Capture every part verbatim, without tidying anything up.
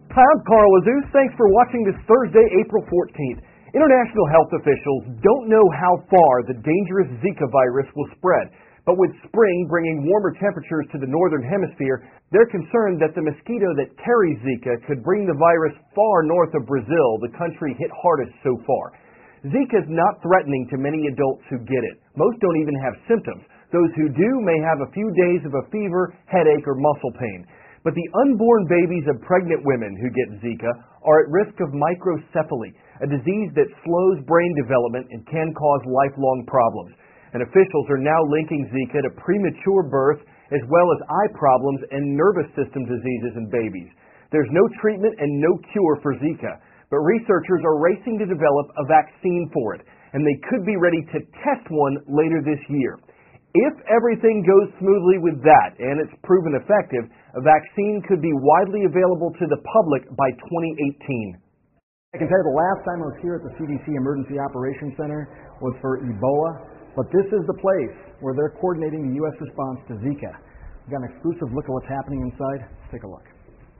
Hi, I'm Carl Azus. Thanks for watching this Thursday, April fourteenth. International health officials don't know how far the dangerous Zika virus will spread. But with spring bringing warmer temperatures to the northern hemisphere, they're concerned that the mosquito that carries Zika could bring the virus far north of Brazil, the country hit hardest so far. Zika is not threatening to many adults who get it. Most don't even have symptoms. Those who do may have a few days of a fever, headache, or muscle pain. But the unborn babies of pregnant women who get Zika are at risk of microcephaly, a disease that slows brain development and can cause lifelong problems. And officials are now linking Zika to premature birth as well as eye problems and nervous system diseases in babies. There's no treatment and no cure for Zika, but researchers are racing to develop a vaccine for it, and they could be ready to test one later this year. If everything goes smoothly with that, and it's proven effective, a vaccine could be widely available to the public by twenty eighteen. I can tell you the last time I was here at the C D C Emergency Operations Center was for Ebola, but this is the place where they're coordinating the U S response to Zika. We've got an exclusive look at what's happening inside. Let's take a look.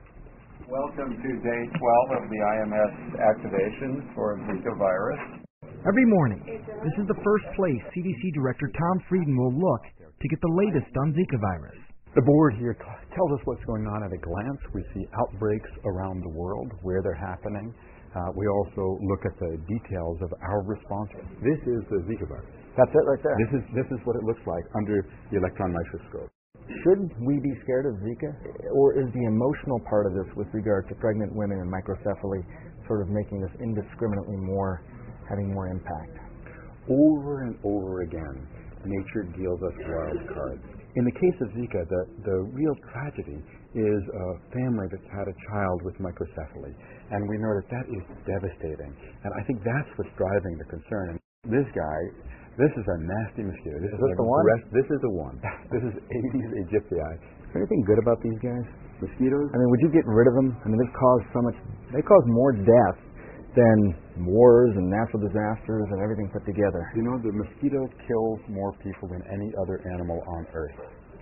Welcome to day twelve of the I M S activation for Zika virus. Every morning, this is the first place C D C Director Tom Frieden will look to get the latest on Zika virus. The board here t- tells us what's going on at a glance. We see outbreaks around the world, where they're happening. Uh, we also look at the details of our response. This is the Zika virus. That's it right there. This is this is what it looks like under the electron microscope. Should we be scared of Zika? Or is the emotional part of this with regard to pregnant women and microcephaly sort of making this indiscriminately more, having more impact? Over and over again, nature deals us wild cards. In the case of Zika, the, the real tragedy is a family that's had a child with microcephaly. And we know that that is devastating. And I think that's what's driving the concern. And this guy, this is a nasty mosquito. This is, is this the one? Rest, this is the one. This is Aedes aegypti. Is there anything good about these guys? Mosquitoes? I mean, would you get rid of them? I mean, they've caused so much, they cause more death than wars and natural disasters and everything put together. You know, the mosquito kills more people than any other animal on Earth.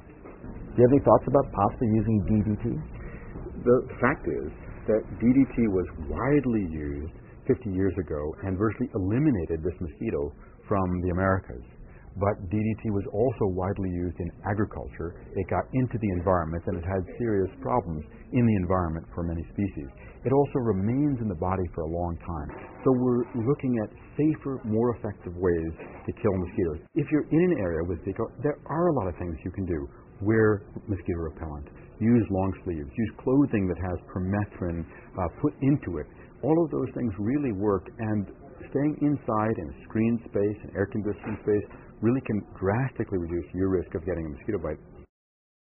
Do you have any thoughts about possibly using D D T? The fact is that D D T was widely used fifty years ago and virtually eliminated this mosquito from the Americas. But D D T was also widely used in agriculture. It got into the environment and it had serious problems in the environment for many species. It also remains in the body for a long time. So we're looking at safer, more effective ways to kill mosquitoes. If you're in an area with Zika, there are a lot of things you can do. Wear mosquito repellent, use long sleeves, use clothing that has permethrin uh, put into it. All of those things really work, and staying inside in a screened space, an air-conditioned space, really can drastically reduce your risk of getting a mosquito bite.